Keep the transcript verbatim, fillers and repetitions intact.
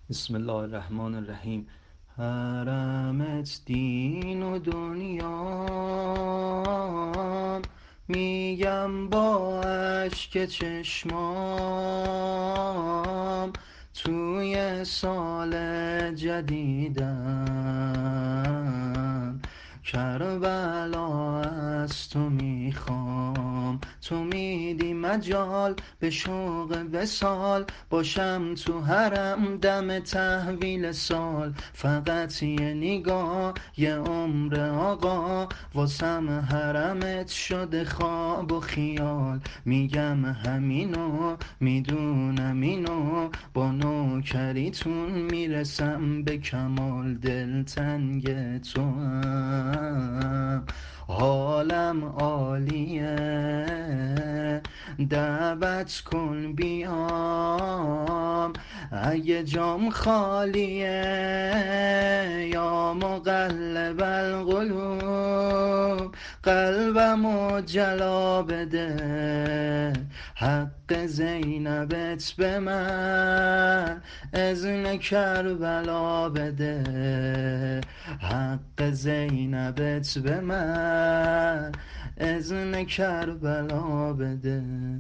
بسم الله الرحمن الرحیم. حرمت دین و دنیام، میگم با اشک چشمام، توی سال جدیدم کربلا از تو میخوام. تو میدی مجال به شوق وصال، باشم تو حرم دم تحویل سال. فقط یه نگاه یه عمر آقا، واسم حرمت شده خواب و خیال. میگم همینو میدونم اینو، با نوکریتون میرسم به کمال. دلتنگ تو هم حالم عالیه، دعوت کن بیام اگه جام خالیه. یا مقلب القلوب قلبمو جلا بده، حق زینبت به من اذن کربلا بده. حق زینبت به من اذن کربلا بده.